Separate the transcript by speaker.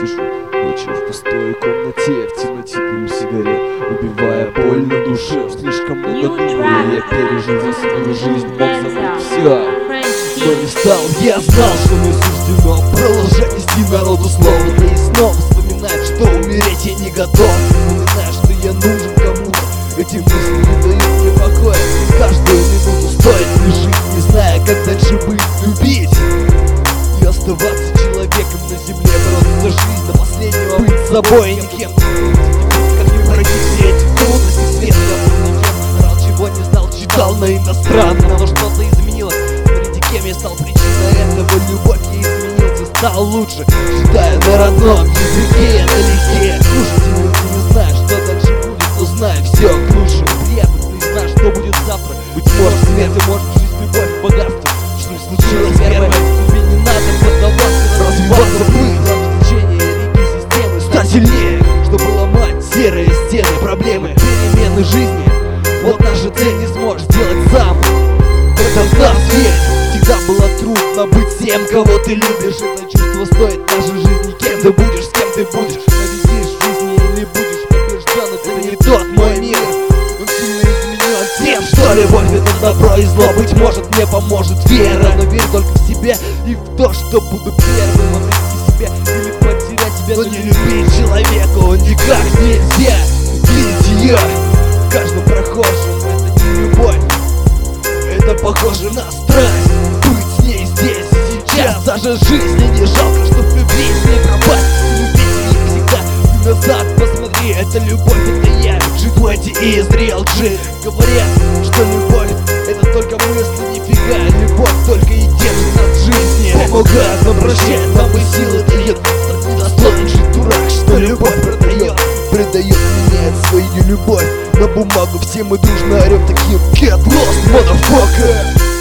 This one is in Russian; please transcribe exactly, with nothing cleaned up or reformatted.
Speaker 1: сижу ночью в пустой комнате, в темноте дым сигарет, убивая боль на душе. Слишком много думаю, я пережил за свою жизнь, мог забыть все, но не стал. Я знал, что мне суждено продолжать нести народу слово, да и снова вспоминать, что умереть я не готов. Вспоминаю, что я нужен кому-то, эти мысли не дают мне покоя. Каждую минуту стоит ли жить, не зная, как дальше быть, любить и оставаться человеком на земле, бороться за жизнь до последнего, быть собой, никем. Как не пройти все эти трудности, свет я был никем, знал, чего не знал, читал на иностранном, но что-то изменилось. Среди кем я стал причиной этого, любовь, я изменился, стал лучше, читая на родном языке, это легкие. Слушайте, ты не знаешь, что дальше будет, но знай, все к лучшему. Приятно, ты не знаешь, что будет завтра. Быть может, смерть, а может, жизнь, любовь, богатство. Что не случилось первое, тебе не надо поддаваться, развиваться, быть в течение реки системы, стать сильнее, чтобы ломать серые стены, проблемы, перемены жизни. Вот наша цель, не сможешь сделать сам. Это в нас есть. Всегда было трудно быть тем, кого ты любишь. Это чувство стоит нашей жизни. Кем ты будешь, с кем ты будешь, победишь в жизни или будешь побежден. Это не тот мой мир, он сильно изменен тем, что любовь это добро и зло. Быть может, мне поможет вера, но верь только в себя и в то, что буду первым. Обрести себя или потерять тебя, но не любить человека он никак нельзя. Видеть ее в каждом прохожем, это не любовь, это похоже на страсть. Быть с ней здесь и сейчас, даже жизни не жалко, чтоб любить с ней пропасть. Любить ее всегда и назад посмотри, это любовь, это я, джи двадцать и Изриэл Джи. Говорят, что любовь это только мысли, нифига, любовь только и держит нас в жизни. Помогает нам прощать, нам и силы дает, так недостоин жить дурак, что любовь продает, предает, меняет свою любовь на бумагу. Все мы дружно орем таким: Get lost, motherfucker!